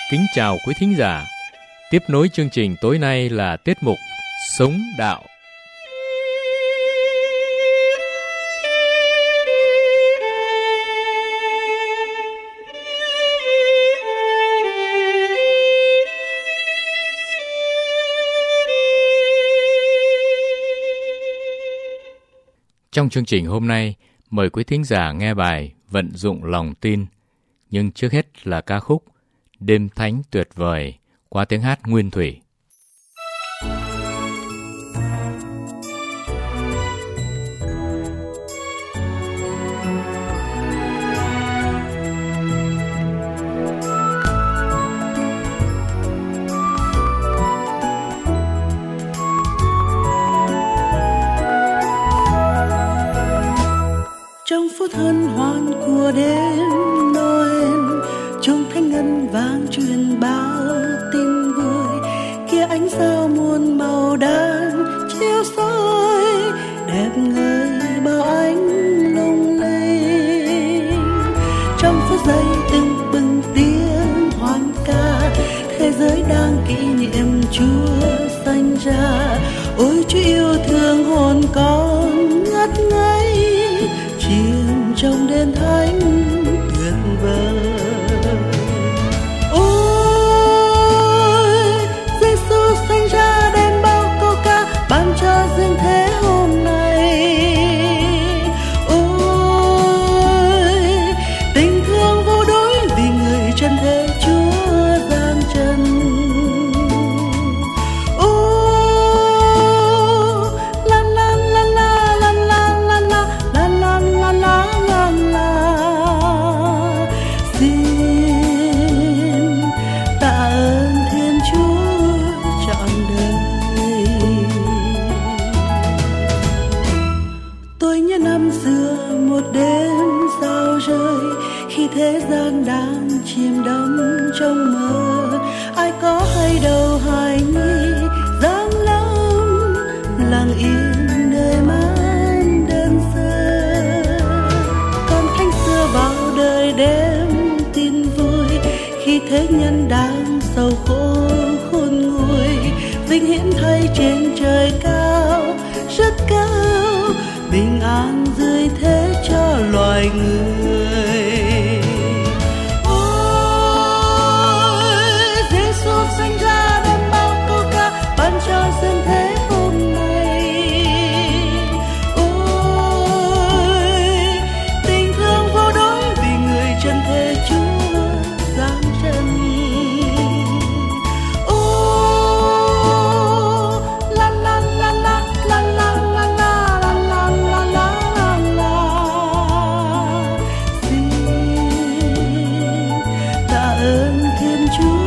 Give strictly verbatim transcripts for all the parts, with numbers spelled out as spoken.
Kính chào quý thính giả. Tiếp nối chương trình tối nay là tiết mục Sống Đạo. Trong chương trình hôm nay, mời quý thính giả nghe bài Vận dụng lòng tin. Nhưng trước hết là ca khúc Đêm Thánh Tuyệt Vời qua tiếng hát Nguyên Thủy. Trong phút hân hoan của đêm Noel, chuông thanh ngân vang truyền báo tin vui. Kia ánh sao muôn màu đang chiếu soi, đẹp ngời bao ánh lung linh. Trong phút giây tưng bừng tiếng hoan ca, thế giới đang kỷ niệm Chúa sanh ra. Ôi Chúa yêu thương hồn con ngất ngây, chìm trong đêm thánh tuyệt vời. Ôi Giêsu sanh ra đem bao câu ca ban cho riêng thế hôm nay. Ôi tình thương vô đối vì người trần thế Chúa giang trần. Thế gian đang chìm đắm trong mơ, ai có hay đâu hay nghĩ giáng lâm lặng yên nơi màn đơn sơ. Con thánh xưa vào đời đêm tin vui, khi thế nhân đang sầu khổ khôn nguôi. Vinh hiển thay trên trời cao rất cao, bình an dưới thế cho loài người. Sanh ra đem bao câu ca ban cho dân thế hôm nay. Ôi tình thương vô đối vì người trần thế Chúa giáng trần. Ô la la la la la la la la la la la la la. Xin tạ ơn Thiên Chúa.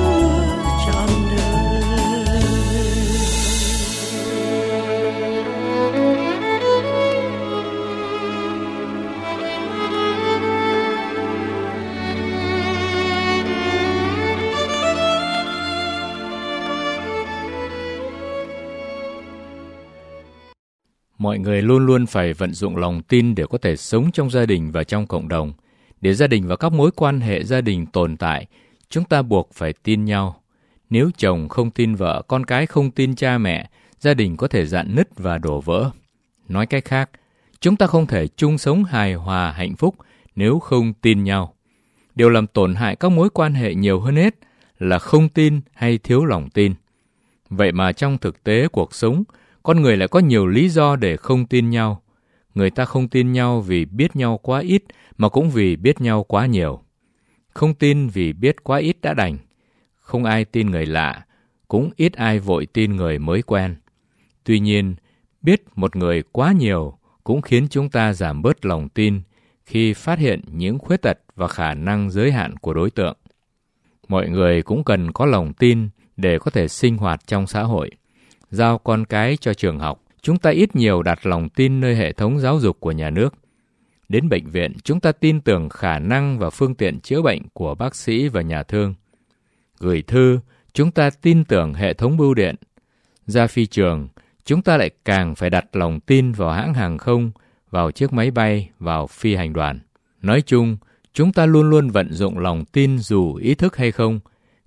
Mọi người luôn luôn phải vận dụng lòng tin để có thể sống trong gia đình và trong cộng đồng. Để gia đình và các mối quan hệ gia đình tồn tại, chúng ta buộc phải tin nhau. Nếu chồng không tin vợ, con cái không tin cha mẹ, gia đình có thể rạn nứt và đổ vỡ. Nói cách khác, chúng ta không thể chung sống hài hòa hạnh phúc nếu không tin nhau. Điều làm tổn hại các mối quan hệ nhiều hơn hết là không tin hay thiếu lòng tin. Vậy mà trong thực tế cuộc sống, con người lại có nhiều lý do để không tin nhau. Người ta không tin nhau vì biết nhau quá ít, mà cũng vì biết nhau quá nhiều. Không tin vì biết quá ít đã đành. Không ai tin người lạ, cũng ít ai vội tin người mới quen. Tuy nhiên, biết một người quá nhiều cũng khiến chúng ta giảm bớt lòng tin khi phát hiện những khuyết tật và khả năng giới hạn của đối tượng. Mọi người cũng cần có lòng tin để có thể sinh hoạt trong xã hội. Giao con cái cho trường học, chúng ta ít nhiều đặt lòng tin nơi hệ thống giáo dục của nhà nước. Đến bệnh viện, chúng ta tin tưởng khả năng và phương tiện chữa bệnh của bác sĩ và nhà thương. Gửi thư, chúng ta tin tưởng hệ thống bưu điện. Ra phi trường, chúng ta lại càng phải đặt lòng tin vào hãng hàng không, vào chiếc máy bay, vào phi hành đoàn. Nói chung, chúng ta luôn luôn vận dụng lòng tin dù ý thức hay không,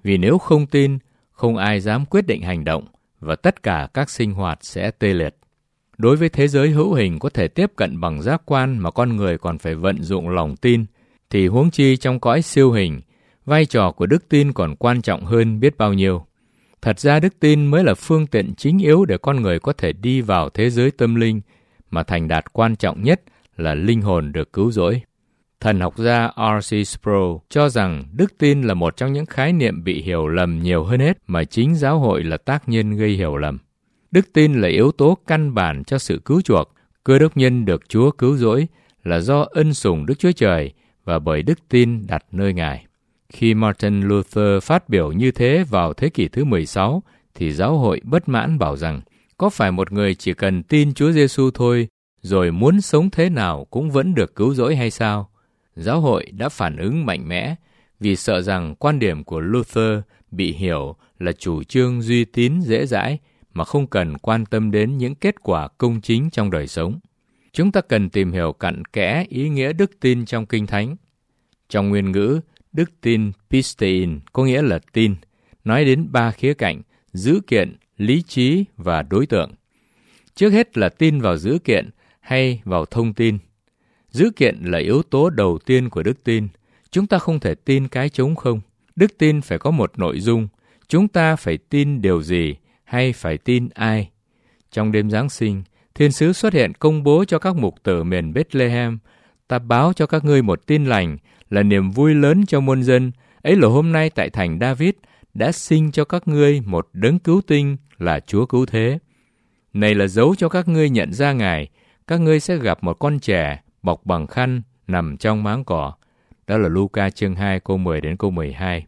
Vì nếu không tin, không ai dám quyết định hành động và tất cả các sinh hoạt sẽ tê liệt. Đối với thế giới hữu hình có thể tiếp cận bằng giác quan mà con người còn phải vận dụng lòng tin, thì huống chi trong cõi siêu hình, vai trò của đức tin còn quan trọng hơn biết bao nhiêu. Thật ra đức tin mới là phương tiện chính yếu để con người có thể đi vào thế giới tâm linh, mà thành đạt quan trọng nhất là linh hồn được cứu rỗi. Thần học gia R C Sproul cho rằng đức tin là một trong những khái niệm bị hiểu lầm nhiều hơn hết, mà chính giáo hội là tác nhân gây hiểu lầm. Đức tin là yếu tố căn bản cho sự cứu chuộc. Cơ đốc nhân được Chúa cứu rỗi là do ân sủng Đức Chúa Trời và bởi đức tin đặt nơi Ngài. Khi Martin Luther phát biểu như thế vào thế kỷ thứ mười sáu, thì giáo hội bất mãn bảo rằng có phải một người chỉ cần tin Chúa Giêsu thôi, rồi muốn sống thế nào cũng vẫn được cứu rỗi hay sao? Giáo hội đã phản ứng mạnh mẽ vì sợ rằng quan điểm của Luther bị hiểu là chủ trương duy tín dễ dãi mà không cần quan tâm đến những kết quả công chính trong đời sống. Chúng ta cần tìm hiểu cặn kẽ ý nghĩa đức tin trong Kinh Thánh. Trong nguyên ngữ, đức tin pistein có nghĩa là tin, nói đến ba khía cạnh: dữ kiện, lý trí và đối tượng. Trước hết là tin vào dữ kiện hay vào thông tin. Dữ kiện là yếu tố đầu tiên của đức tin. Chúng ta không thể tin cái trống không. Đức tin phải có một nội dung. Chúng ta phải tin điều gì hay phải tin ai? Trong đêm Giáng sinh, thiên sứ xuất hiện công bố cho các mục tử miền Bethlehem: ta báo cho các ngươi một tin lành, là niềm vui lớn cho muôn dân. Ấy là hôm nay tại thành David đã sinh cho các ngươi một đấng cứu tinh, là Chúa cứu thế. Này là dấu cho các ngươi nhận ra Ngài. Các ngươi sẽ gặp một con trẻ bọc bằng khăn nằm trong máng cỏ. Đó là Luca chương hai câu mười đến câu mười hai.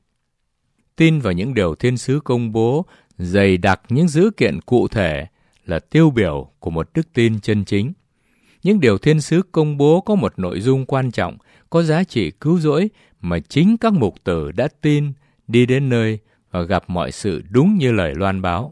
Tin vào những điều thiên sứ công bố, dày đặc những dữ kiện cụ thể là tiêu biểu của một đức tin chân chính. Những điều thiên sứ công bố có một nội dung quan trọng, có giá trị cứu rỗi mà chính các mục tử đã tin, đi đến nơi và gặp mọi sự đúng như lời loan báo.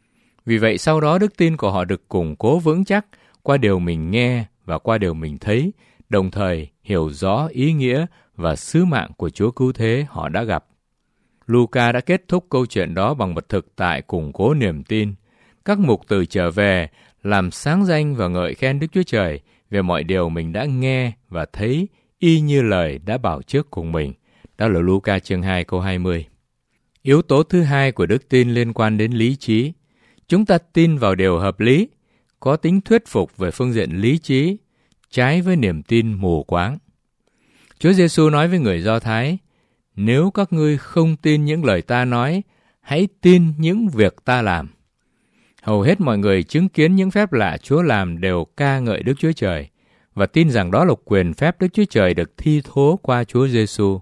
Vì vậy sau đó đức tin của họ được củng cố vững chắc qua điều mình nghe và qua điều mình thấy, đồng thời hiểu rõ ý nghĩa và sứ mạng của Chúa cứu thế họ đã gặp. Luca đã kết thúc câu chuyện đó bằng một thực tại củng cố niềm tin. Các mục tử trở về, làm sáng danh và ngợi khen Đức Chúa Trời về mọi điều mình đã nghe và thấy, y như lời đã bảo trước cùng mình. Đó là Luca chương hai câu hai mươi. Yếu tố thứ hai của đức tin liên quan đến lý trí. Chúng ta tin vào điều hợp lý, có tính thuyết phục về phương diện lý trí, trái với niềm tin mù quáng. Chúa Giêsu nói với người Do Thái: nếu các ngươi không tin những lời ta nói, hãy tin những việc ta làm. Hầu hết mọi người chứng kiến những phép lạ Chúa làm đều ca ngợi Đức Chúa Trời và tin rằng đó là quyền phép Đức Chúa Trời được thi thố qua Chúa Giêsu.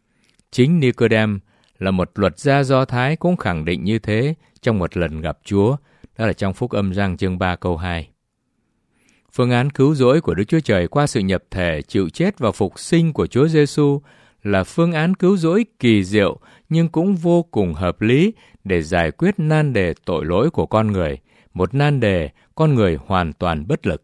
Chính Nicodem là một luật gia Do Thái cũng khẳng định như thế trong một lần gặp Chúa, đó là trong Phúc Âm Giăng chương ba câu hai. Phương án cứu rỗi của Đức Chúa Trời qua sự nhập thể, chịu chết và phục sinh của Chúa Giêsu là phương án cứu rỗi kỳ diệu nhưng cũng vô cùng hợp lý để giải quyết nan đề tội lỗi của con người, một nan đề con người hoàn toàn bất lực.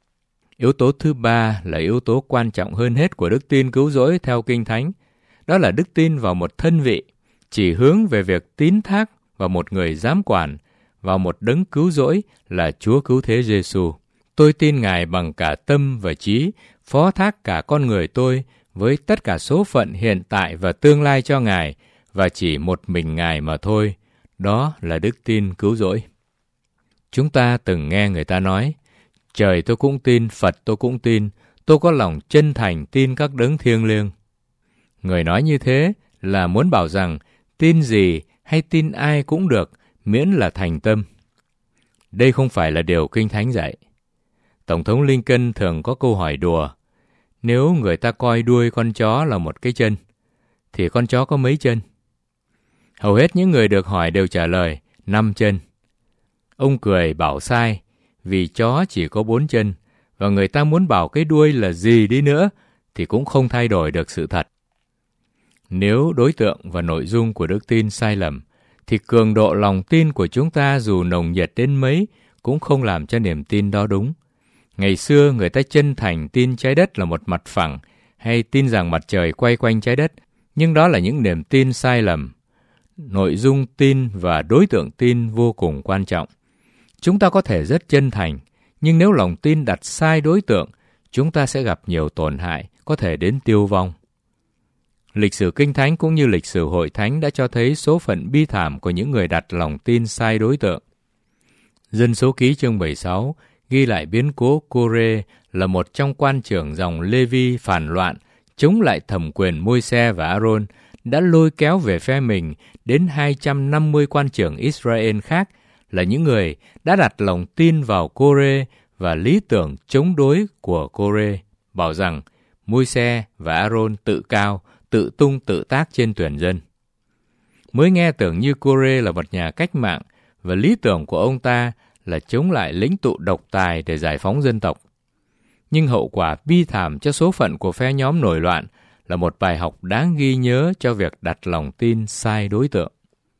Yếu tố thứ ba là yếu tố quan trọng hơn hết của đức tin cứu rỗi theo Kinh Thánh. Đó là đức tin vào một thân vị, chỉ hướng về việc tín thác vào một người giám quản, vào một đấng cứu rỗi là Chúa cứu thế Giêsu. Tôi tin Ngài bằng cả tâm và trí, phó thác cả con người tôi với tất cả số phận hiện tại và tương lai cho Ngài, và chỉ một mình Ngài mà thôi. Đó là đức tin cứu rỗi. Chúng ta từng nghe người ta nói: trời tôi cũng tin, Phật tôi cũng tin, tôi có lòng chân thành tin các đấng thiêng liêng. Người nói như thế là muốn bảo rằng tin gì hay tin ai cũng được, miễn là thành tâm. Đây không phải là điều Kinh Thánh dạy. Tổng thống Lincoln thường có câu hỏi đùa: nếu người ta coi đuôi con chó là một cái chân, thì con chó có mấy chân? Hầu hết những người được hỏi đều trả lời năm chân. Ông cười bảo sai, vì chó chỉ có bốn chân, và người ta muốn bảo cái đuôi là gì đi nữa thì cũng không thay đổi được sự thật. Nếu đối tượng và nội dung của đức tin sai lầm, thì cường độ lòng tin của chúng ta dù nồng nhiệt đến mấy cũng không làm cho niềm tin đó đúng. Ngày xưa người ta chân thành tin trái đất là một mặt phẳng, hay tin rằng mặt trời quay quanh trái đất, nhưng đó là những niềm tin sai lầm. nội dung tin và đối tượng tin vô cùng quan trọng. Chúng ta có thể rất chân thành, nhưng nếu lòng tin đặt sai đối tượng, chúng ta sẽ gặp nhiều tổn hại, có thể đến tiêu vong. Lịch sử Kinh Thánh cũng như lịch sử Hội Thánh đã cho thấy số phận bi thảm của những người đặt lòng tin sai đối tượng. Dân số ký chương bảy mươi sáu ghi lại biến cố Cô-rê là một trong quan trưởng dòng Lê-vi phản loạn, chống lại thẩm quyền Môi-se và A-rôn, đã lôi kéo về phe mình đến hai trăm năm mươi quan trưởng Israel khác là những người đã đặt lòng tin vào Cô-rê và lý tưởng chống đối của Cô-rê, bảo rằng Môi-se và A-rôn tự cao, tự tung tự tác trên tuyển dân. Mới nghe tưởng như Cô-rê là một nhà cách mạng và lý tưởng của ông ta là chống lại lãnh tụ độc tài để giải phóng dân tộc. Nhưng hậu quả bi thảm cho số phận của phe nhóm nổi loạn là một bài học đáng ghi nhớ cho việc đặt lòng tin sai đối tượng.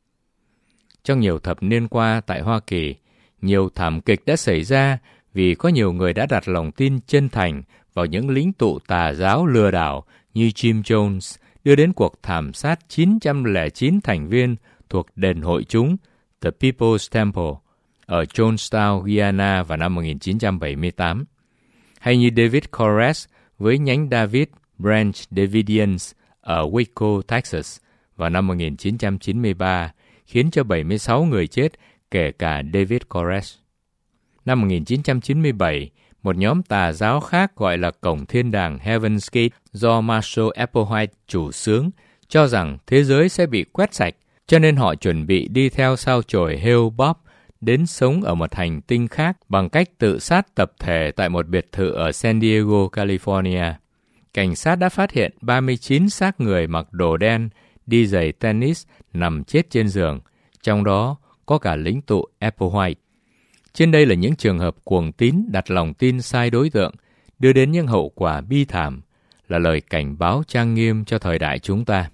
Trong nhiều thập niên qua tại Hoa Kỳ, nhiều thảm kịch đã xảy ra vì có nhiều người đã đặt lòng tin chân thành vào những lãnh tụ tà giáo lừa đảo như Jim Jones, đưa đến cuộc thảm sát chín trăm lẻ chín thành viên thuộc đền hội chúng The People's Temple ở Johnstown, Guyana vào năm một nghìn chín trăm bảy mươi tám. Hay như David Koresh với nhánh David Branch Davidians ở Waco, Texas vào năm một nghìn chín trăm chín mươi ba, khiến cho bảy mươi sáu người chết, kể cả David Koresh. Năm một nghìn chín trăm chín mươi bảy, một nhóm tà giáo khác gọi là Cổng Thiên Đàng Heaven's Gate do Marshall Applewhite chủ xướng, cho rằng thế giới sẽ bị quét sạch, cho nên họ chuẩn bị đi theo sao chổi Hale-Bopp đến sống ở một hành tinh khác bằng cách tự sát tập thể tại một biệt thự ở San Diego, California. Cảnh sát đã phát hiện ba mươi chín xác người mặc đồ đen, đi giày tennis, nằm chết trên giường, trong đó có cả lãnh tụ Applewhite. Trên đây là những trường hợp cuồng tín đặt lòng tin sai đối tượng, đưa đến những hậu quả bi thảm, là lời cảnh báo trang nghiêm cho thời đại chúng ta.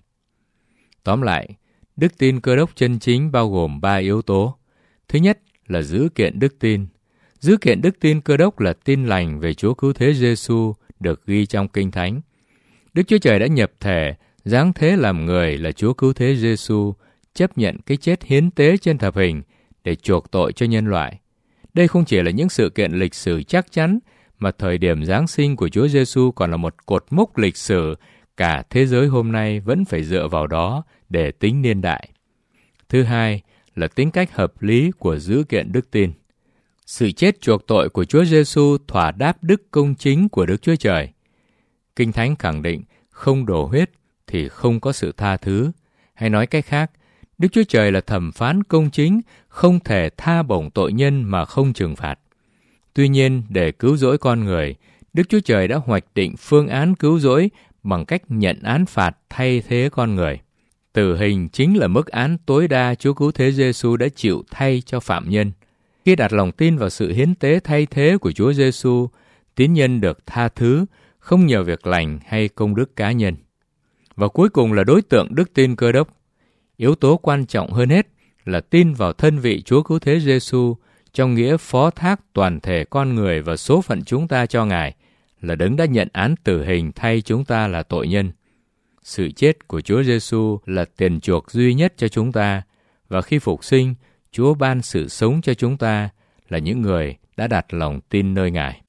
Tóm lại, đức tin Cơ Đốc chân chính bao gồm ba yếu tố. Thứ nhất là dữ kiện đức tin. Dữ kiện đức tin Cơ Đốc là tin lành về Chúa Cứu Thế Giêsu được ghi trong Kinh Thánh. Đức Chúa Trời đã nhập thể, giáng thế làm người là Chúa Cứu Thế Giêsu, chấp nhận cái chết hiến tế trên thập hình để chuộc tội cho nhân loại. Đây không chỉ là những sự kiện lịch sử chắc chắn, mà thời điểm Giáng sinh của Chúa Giêsu còn là một cột mốc lịch sử cả thế giới hôm nay vẫn phải dựa vào đó để tính niên đại. Thứ hai là tính cách hợp lý của dữ kiện đức tin. Sự chết chuộc tội của Chúa Giêsu thỏa đáp đức công chính của Đức Chúa Trời. Kinh Thánh khẳng định không đổ huyết thì không có sự tha thứ. Hay nói cách khác, Đức Chúa Trời là thẩm phán công chính, không thể tha bổng tội nhân mà không trừng phạt. Tuy nhiên, để cứu rỗi con người, Đức Chúa Trời đã hoạch định phương án cứu rỗi bằng cách nhận án phạt thay thế con người. Tử hình chính là mức án tối đa Chúa Cứu Thế Giêsu đã chịu thay cho phạm nhân. Khi đặt lòng tin vào sự hiến tế thay thế của Chúa Giêsu, tín nhân được tha thứ, không nhờ việc lành hay công đức cá nhân. Và cuối cùng là đối tượng đức tin Cơ Đốc. Yếu tố quan trọng hơn hết là tin vào thân vị Chúa Cứu Thế Giêsu, trong nghĩa phó thác toàn thể con người và số phận chúng ta cho Ngài, là đấng đã nhận án tử hình thay chúng ta là tội nhân. Sự chết của Chúa Giêsu là tiền chuộc duy nhất cho chúng ta, và khi phục sinh, Chúa ban sự sống cho chúng ta là những người đã đặt lòng tin nơi Ngài.